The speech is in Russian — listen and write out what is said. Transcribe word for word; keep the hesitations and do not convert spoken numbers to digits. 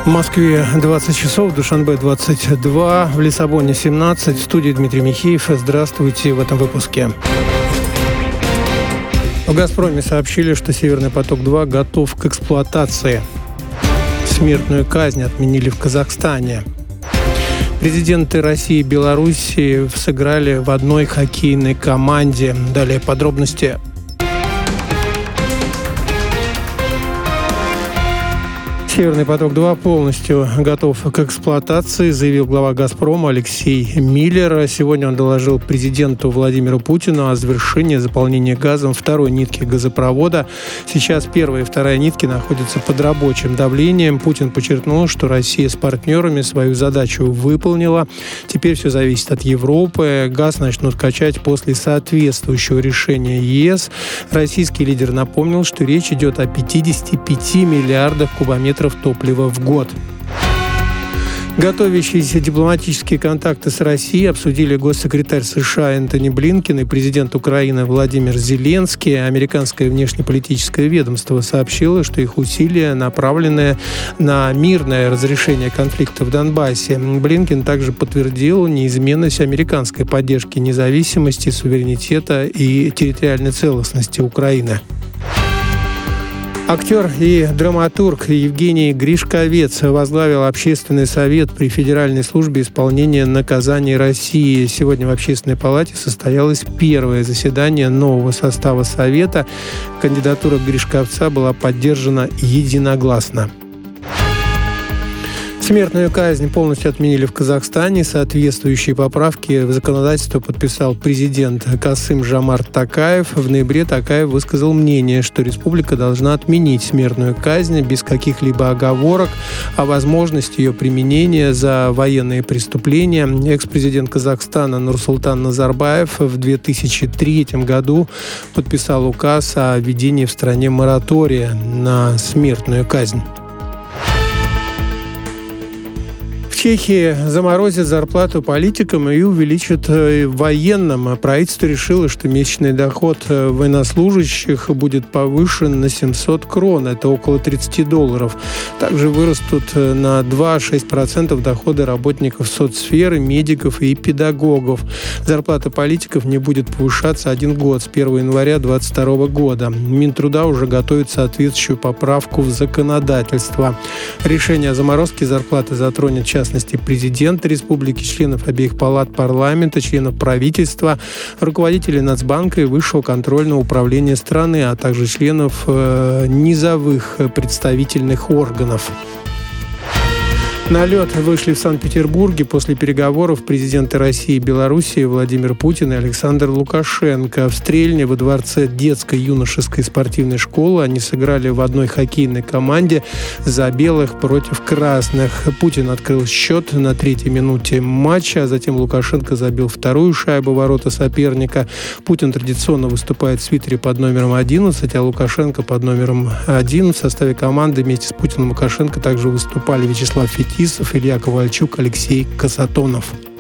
В Москве двадцать часов, в Душанбе двадцать два, в Лиссабоне семнадцать. В студии Дмитрий Михеев. Здравствуйте в этом выпуске. В «Газпроме» сообщили, что «Северный поток-два» готов к эксплуатации. Смертную казнь отменили в Казахстане. Президенты России и Белоруссии сыграли в одной хоккейной команде. Далее подробности. «Северный поток-два» полностью готов к эксплуатации, заявил глава «Газпрома» Алексей Миллер. Сегодня он доложил президенту Владимиру Путину о завершении заполнения газом второй нитки газопровода. Сейчас первая и вторая нитки находятся под рабочим давлением. Путин подчеркнул, что Россия с партнерами свою задачу выполнила. Теперь все зависит от Европы. Газ начнут качать после соответствующего решения ЕС. Российский лидер напомнил, что речь идет о пятидесяти пяти миллиардах кубометров топлива в год. Готовящиеся дипломатические контакты с Россией обсудили госсекретарь США Энтони Блинкен и президент Украины Владимир Зеленский. Американское внешнеполитическое ведомство сообщило, что их усилия направлены на мирное разрешение конфликта в Донбассе. Блинкен также подтвердил неизменность американской поддержки независимости, суверенитета и территориальной целостности Украины. Актер и драматург Евгений Гришковец возглавил Общественный совет при Федеральной службе исполнения наказаний России. Сегодня в Общественной палате состоялось первое заседание нового состава Совета. Кандидатура Гришковца была поддержана единогласно. Смертную казнь полностью отменили в Казахстане. Соответствующие поправки в законодательство подписал президент Касым-Жомарт Токаев. В ноябре Токаев высказал мнение, что республика должна отменить смертную казнь без каких-либо оговорок о возможности ее применения за военные преступления. Экс-президент Казахстана Нурсултан Назарбаев в две тысячи третьем году подписал указ о введении в стране моратория на смертную казнь. В Чехии заморозят зарплату политикам и увеличат военным. Правительство решило, что месячный доход военнослужащих будет повышен на семьсот крон. Это около тридцать долларов. Также вырастут на два-шесть десятых процента доходы работников соцсферы, медиков и педагогов. Зарплата политиков не будет повышаться один год, с первого января две тысячи двадцать второго года. Минтруда уже готовит соответствующую поправку в законодательство. Решение о заморозке зарплаты затронет часто президента республики, членов обеих палат парламента, членов правительства, руководителей Нацбанка и Высшего контрольного управления страны, а также членов э, низовых представительных органов. На лед вышли в Санкт-Петербурге после переговоров президенты России и Белоруссии Владимир Путин и Александр Лукашенко. В Стрельне во дворце детско-юношеской спортивной школы они сыграли в одной хоккейной команде за белых против красных. Путин открыл счет на третьей минуте матча, а затем Лукашенко забил вторую шайбу в ворота соперника. Путин традиционно выступает в свитере под номером одиннадцать, а Лукашенко под номером один. В составе команды вместе с Путиным и Лукашенко также выступали Вячеслав Фетисов, Илья Ковальчук, Алексей Касатонов.